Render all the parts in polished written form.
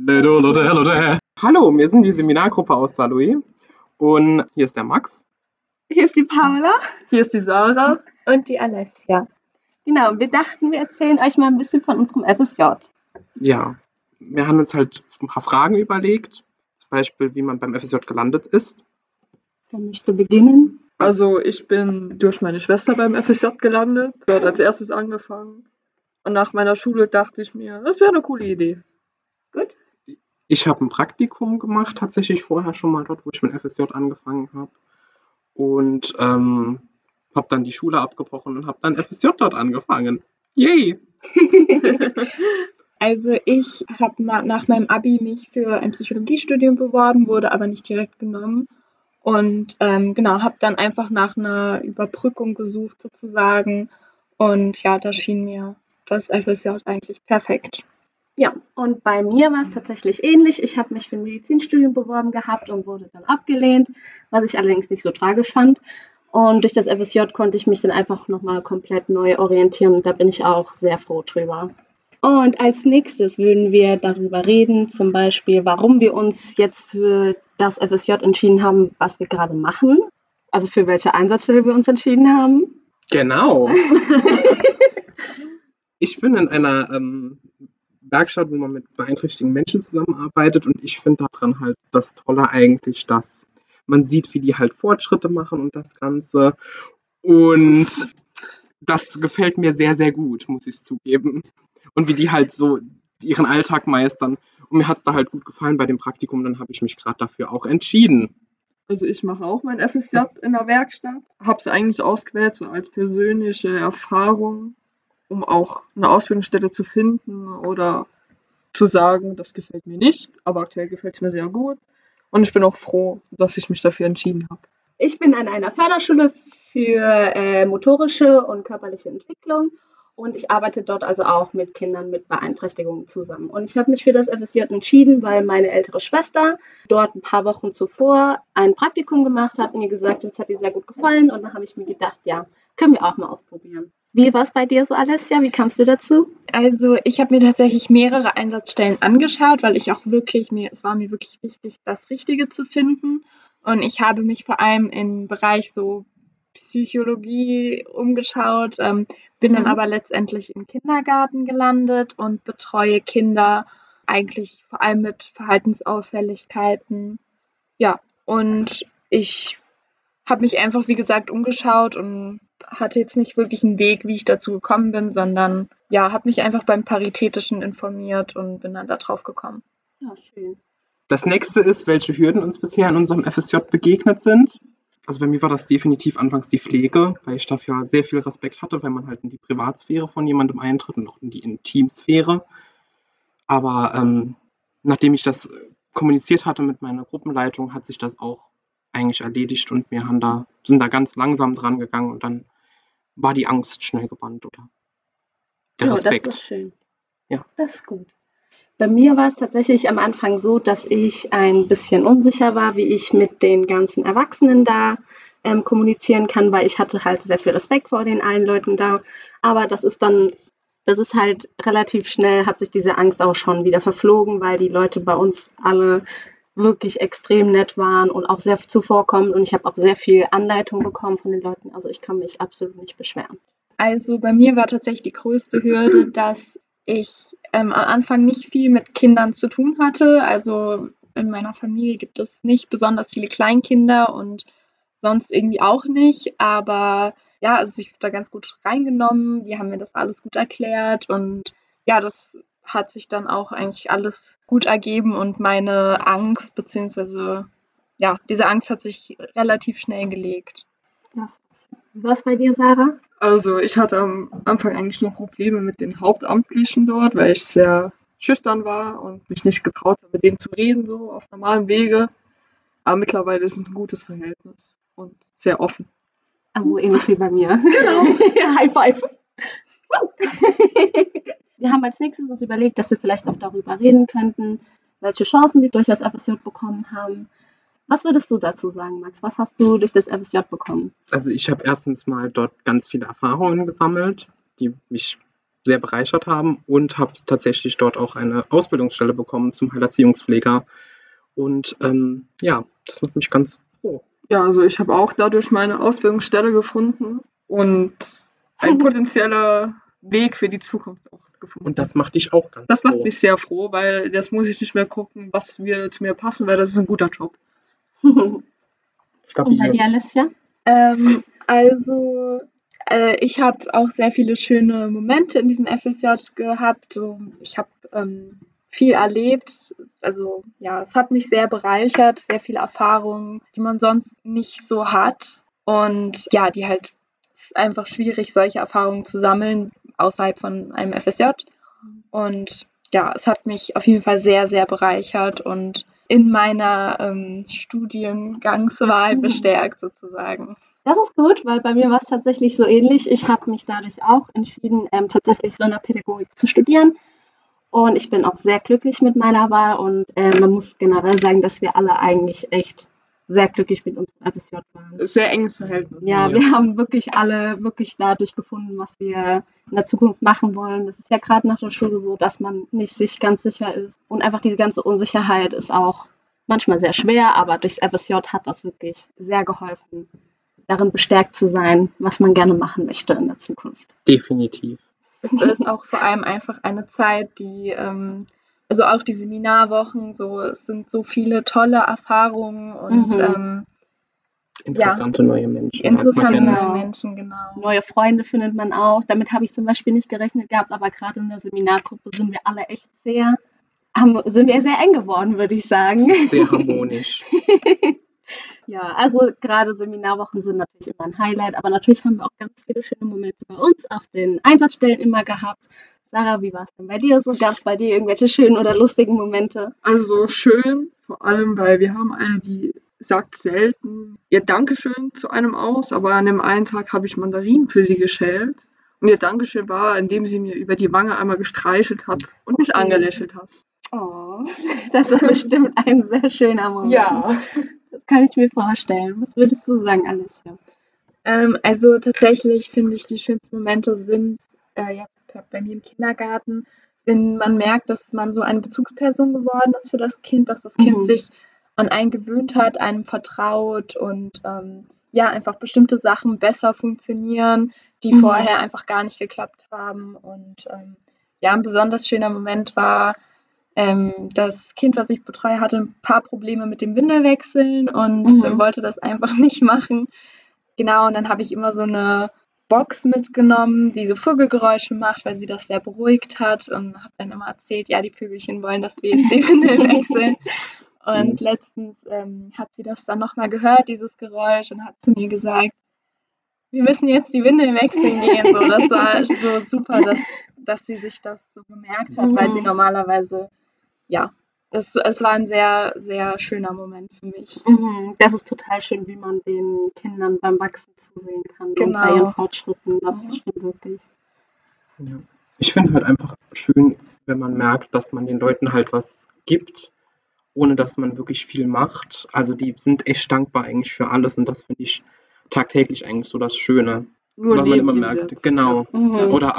Hallo, wir sind die Seminargruppe aus Saarlouis und hier ist der Max. Hier ist die Paula. Hier ist die Sarah. Und die Alessia. Genau, wir dachten, wir erzählen euch mal ein bisschen von unserem FSJ. Ja, wir haben uns halt ein paar Fragen überlegt, zum Beispiel, wie man beim FSJ gelandet ist. Wer möchte beginnen? Also ich bin durch meine Schwester beim FSJ gelandet, dort als erstes angefangen. Und nach meiner Schule dachte ich mir, das wäre eine coole Idee. Gut. Ich habe ein Praktikum gemacht, tatsächlich vorher schon mal dort, wo ich mit FSJ angefangen habe. Und habe dann die Schule abgebrochen und habe dann FSJ dort angefangen. Yay! Also ich habe nach meinem Abi mich für ein Psychologiestudium beworben, wurde aber nicht direkt genommen. Und habe dann einfach nach einer Überbrückung gesucht sozusagen. Und ja, da schien mir das FSJ eigentlich perfekt. Ja, und bei mir war es tatsächlich ähnlich. Ich habe mich für ein Medizinstudium beworben gehabt und wurde dann abgelehnt, was ich allerdings nicht so tragisch fand. Und durch das FSJ konnte ich mich dann einfach nochmal komplett neu orientieren und da bin ich auch sehr froh drüber. Und als nächstes würden wir darüber reden, zum Beispiel, warum wir uns jetzt für das FSJ entschieden haben, was wir gerade machen. Also für welche Einsatzstelle wir uns entschieden haben. Genau. Ich bin in einer Werkstatt, wo man mit beeinträchtigten Menschen zusammenarbeitet und ich finde daran halt das Tolle eigentlich, dass man sieht, wie die halt Fortschritte machen und das Ganze. Und das gefällt mir sehr, sehr gut, muss ich zugeben. Und wie die halt so ihren Alltag meistern. Und mir hat es da halt gut gefallen bei dem Praktikum, dann habe ich mich gerade dafür auch entschieden. Also ich mache auch mein FSJ in der Werkstatt. Habe es eigentlich ausgewählt, so als persönliche Erfahrung, um auch eine Ausbildungsstelle zu finden oder zu sagen, das gefällt mir nicht, aber aktuell gefällt es mir sehr gut. Und ich bin auch froh, dass ich mich dafür entschieden habe. Ich bin an einer Förderschule für motorische und körperliche Entwicklung und ich arbeite dort also auch mit Kindern mit Beeinträchtigungen zusammen. Und ich habe mich für das FSJ entschieden, weil meine ältere Schwester dort ein paar Wochen zuvor ein Praktikum gemacht hat und mir gesagt, das hat ihr sehr gut gefallen. Und dann habe ich mir gedacht, ja, können wir auch mal ausprobieren. Wie war es bei dir so, Alessia? Wie kamst du dazu? Also ich habe mir tatsächlich mehrere Einsatzstellen angeschaut, weil ich auch es war mir wirklich wichtig, das Richtige zu finden. Und ich habe mich vor allem im Bereich so Psychologie umgeschaut, bin dann aber letztendlich im Kindergarten gelandet und betreue Kinder eigentlich vor allem mit Verhaltensauffälligkeiten. Ja, und ich habe mich einfach, wie gesagt, umgeschaut und hatte jetzt nicht wirklich einen Weg, wie ich dazu gekommen bin, sondern ja, habe mich einfach beim Paritätischen informiert und bin dann da drauf gekommen. Ja, schön. Das nächste ist, welche Hürden uns bisher in unserem FSJ begegnet sind. Also bei mir war das definitiv anfangs die Pflege, weil ich dafür sehr viel Respekt hatte, weil man halt in die Privatsphäre von jemandem eintritt und auch in die Intimsphäre. Aber nachdem ich das kommuniziert hatte mit meiner Gruppenleitung, hat sich das auch eigentlich erledigt und wir sind da ganz langsam dran gegangen und dann war die Angst schnell gebannt, oder? Der Respekt. Das ist schön. Ja. Das ist gut. Bei mir war es tatsächlich am Anfang so, dass ich ein bisschen unsicher war, wie ich mit den ganzen Erwachsenen da kommunizieren kann, weil ich hatte halt sehr viel Respekt vor den allen Leuten da. Aber das ist halt relativ schnell, hat sich diese Angst auch schon wieder verflogen, weil die Leute bei uns alle wirklich extrem nett waren und auch sehr zuvorkommend und ich habe auch sehr viel Anleitung bekommen von den Leuten. Also ich kann mich absolut nicht beschweren. Also bei mir war tatsächlich die größte Hürde, dass ich am Anfang nicht viel mit Kindern zu tun hatte. Also in meiner Familie gibt es nicht besonders viele Kleinkinder und sonst irgendwie auch nicht. Aber ja, also ich wurde da ganz gut reingenommen. Die haben mir das alles gut erklärt und ja, das hat sich dann auch eigentlich alles gut ergeben und meine Angst, beziehungsweise ja, diese Angst hat sich relativ schnell gelegt. Wie war es bei dir, Sarah? Also ich hatte am Anfang eigentlich nur Probleme mit den Hauptamtlichen dort, weil ich sehr schüchtern war und mich nicht getraut habe, mit denen zu reden, so auf normalem Wege. Aber mittlerweile ist es ein gutes Verhältnis und sehr offen. Also ähnlich wie bei mir. Genau. High five. Wir haben als nächstes uns überlegt, dass wir vielleicht auch darüber reden könnten, welche Chancen wir durch das FSJ bekommen haben. Was würdest du dazu sagen, Max? Was hast du durch das FSJ bekommen? Also ich habe erstens mal dort ganz viele Erfahrungen gesammelt, die mich sehr bereichert haben und habe tatsächlich dort auch eine Ausbildungsstelle bekommen zum Heilerziehungspfleger. Und das macht mich ganz froh. Ja, also ich habe auch dadurch meine Ausbildungsstelle gefunden und ein potenzieller Weg für die Zukunft auch gefunden. Und das macht dich auch ganz Das froh. macht mich sehr froh, weil das muss ich nicht mehr gucken, was zu mir passen, weil das ist ein guter Job. Und bei Stabil. dir, Alessia? Ich habe auch sehr viele schöne Momente in diesem FSJ gehabt. So, ich habe viel erlebt. Also ja, es hat mich sehr bereichert, sehr viele Erfahrungen, die man sonst nicht so hat. Und ja, es ist einfach schwierig, solche Erfahrungen zu sammeln außerhalb von einem FSJ. Und ja, es hat mich auf jeden Fall sehr, sehr bereichert und in meiner Studiengangswahl bestärkt sozusagen. Das ist gut, weil bei mir war es tatsächlich so ähnlich. Ich habe mich dadurch auch entschieden, tatsächlich Sonderpädagogik zu studieren. Und ich bin auch sehr glücklich mit meiner Wahl. Und man muss generell sagen, dass wir alle eigentlich echt sehr glücklich mit unserem FSJ waren. Sehr enges Verhältnis. Ja, wir haben wirklich alle dadurch gefunden, was wir in der Zukunft machen wollen. Das ist ja gerade nach der Schule so, dass man nicht sich ganz sicher ist. Und einfach diese ganze Unsicherheit ist auch manchmal sehr schwer, aber durchs FSJ hat das wirklich sehr geholfen, darin bestärkt zu sein, was man gerne machen möchte in der Zukunft. Definitiv. Es ist auch vor allem einfach eine Zeit, also auch die Seminarwochen, es sind so viele tolle Erfahrungen und Interessante neue Menschen. interessante Genau. neue Menschen, genau. Neue Freunde findet man auch. Damit habe ich zum Beispiel nicht gerechnet gehabt, aber gerade in der Seminargruppe sind wir alle echt sehr eng geworden, würde ich sagen. Sehr harmonisch. Ja, also gerade Seminarwochen sind natürlich immer ein Highlight, aber natürlich haben wir auch ganz viele schöne Momente bei uns auf den Einsatzstellen immer gehabt. Sarah, wie war es denn bei dir so? Gab es bei dir irgendwelche schönen oder lustigen Momente? Also schön, vor allem, weil wir haben eine, die sagt selten ihr Dankeschön zu einem aus, aber an dem einen Tag habe ich Mandarinen für sie geschält. Und ihr Dankeschön war, indem sie mir über die Wange einmal gestreichelt hat und mich angelächelt hat. Oh, das ist bestimmt ein sehr schöner Moment. Ja. Das kann ich mir vorstellen. Was würdest du sagen, Alessia? Also tatsächlich finde ich, die schönsten Momente sind jetzt bei mir im Kindergarten, wenn man merkt, dass man so eine Bezugsperson geworden ist für das Kind, dass das Kind sich an einen gewöhnt hat, einem vertraut und einfach bestimmte Sachen besser funktionieren, die vorher einfach gar nicht geklappt haben. Und ein besonders schöner Moment war, das Kind, was ich betreue, hatte ein paar Probleme mit dem Windelwechseln und wollte das einfach nicht machen. Genau, und dann habe ich immer so eine Box mitgenommen, die so Vogelgeräusche macht, weil sie das sehr beruhigt hat und habe dann immer erzählt, ja, die Vögelchen wollen, dass wir jetzt die Windeln wechseln. Und letztens hat sie das dann nochmal gehört, dieses Geräusch, und hat zu mir gesagt, wir müssen jetzt die Windeln wechseln gehen. So, das war so super, dass sie sich das so gemerkt hat, weil sie normalerweise, es war ein sehr, sehr schöner Moment für mich. Das ist total schön, wie man den Kindern beim Wachsen zusehen kann Genau. und bei ihren Fortschritten. Das stimmt wirklich. Ja. Ich finde halt einfach schön, wenn man merkt, dass man den Leuten halt was gibt, ohne dass man wirklich viel macht. Also die sind echt dankbar eigentlich für alles und das finde ich tagtäglich eigentlich so das Schöne. Nur weil man immer neben ihm merkt, sitzt. genau. Mhm. Oder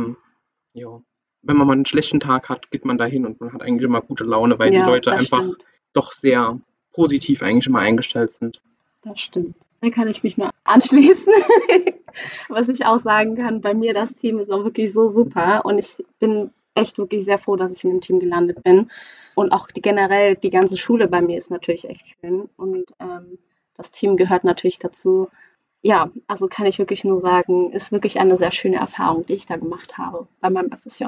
wenn man mal einen schlechten Tag hat, geht man da hin und man hat eigentlich immer gute Laune, weil die Leute das einfach stimmt. doch sehr positiv eigentlich immer eingestellt sind. Das stimmt. Da kann ich mich nur anschließen. Was ich auch sagen kann, bei mir das Team ist auch wirklich so super und ich bin echt wirklich sehr froh, dass ich in dem Team gelandet bin. Und auch generell die ganze Schule bei mir ist natürlich echt schön und das Team gehört natürlich dazu. Ja, also kann ich wirklich nur sagen, ist wirklich eine sehr schöne Erfahrung, die ich da gemacht habe bei meinem FSJ.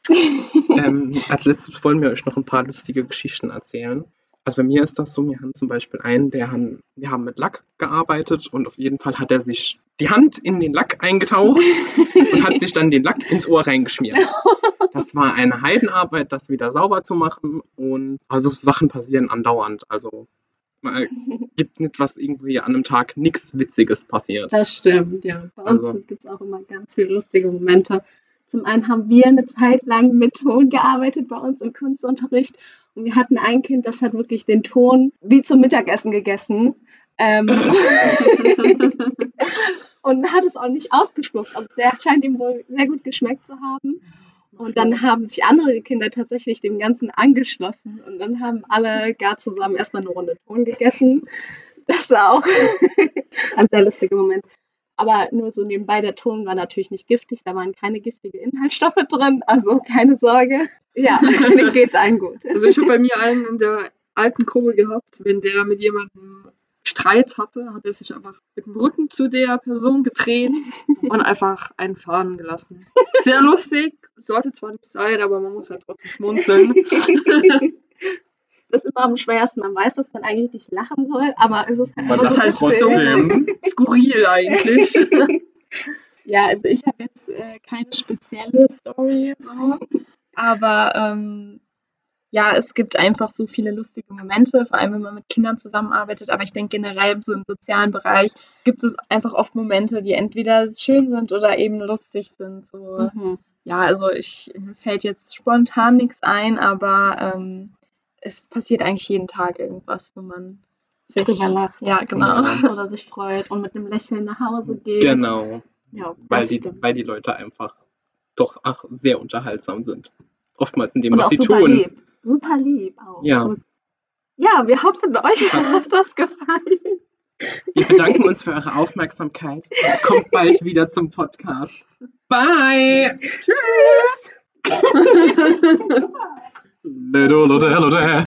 Als letztes wollen wir euch noch ein paar lustige Geschichten erzählen. Also bei mir ist das so, wir haben zum Beispiel wir haben mit Lack gearbeitet und auf jeden Fall hat er sich die Hand in den Lack eingetaucht und hat sich dann den Lack ins Ohr reingeschmiert. Das war eine Heidenarbeit, das wieder sauber zu machen und also Sachen passieren andauernd. Also gibt nicht, was irgendwie an einem Tag nichts Witziges passiert. Das stimmt, ja. Bei uns Also- gibt es auch immer ganz viele lustige Momente. Zum einen haben wir eine Zeit lang mit Ton gearbeitet bei uns im Kunstunterricht. Und wir hatten ein Kind, das hat wirklich den Ton wie zum Mittagessen gegessen. und hat es auch nicht ausgespuckt. Also der scheint ihm wohl sehr gut geschmeckt zu haben. Und dann haben sich andere Kinder tatsächlich dem Ganzen angeschlossen. Und dann haben alle gar zusammen erstmal eine Runde Ton gegessen. Das war auch ein sehr lustiger Moment. Aber nur so nebenbei, der Ton war natürlich nicht giftig. Da waren keine giftigen Inhaltsstoffe drin. Also keine Sorge. Ja, mir geht's allen gut. Also ich habe bei mir einen in der alten Gruppe gehabt, wenn der mit jemandem Streit hatte, hat er sich einfach mit dem Rücken zu der Person gedreht und einfach einen fahren gelassen. Sehr lustig, sollte zwar nicht sein, aber man muss halt trotzdem schmunzeln. Das ist immer am schwersten. Man weiß, dass man eigentlich nicht lachen soll, aber es ist halt, Man Das ist lacht halt trotzdem. so skurril eigentlich. Ja, also ich habe jetzt keine spezielle Story, so. Aber ja, es gibt einfach so viele lustige Momente, vor allem wenn man mit Kindern zusammenarbeitet. Aber ich denke generell so im sozialen Bereich gibt es einfach oft Momente, die entweder schön sind oder eben lustig sind. So. Mhm. Ja, also mir fällt jetzt spontan nichts ein, aber es passiert eigentlich jeden Tag irgendwas, wo man sich Drüber lacht. Ja, genau. Ja. Oder sich freut und mit einem Lächeln nach Hause geht. Genau. Ja, Weil das die, stimmt. weil die Leute einfach doch sehr unterhaltsam sind. Oftmals in dem, Und was auch sie super tun. lieb. Super lieb auch. Ja. Ja, wir hoffen, euch hat das gefallen. Wir bedanken uns für eure Aufmerksamkeit. Kommt bald wieder zum Podcast. Bye! Tschüss! Tschüss!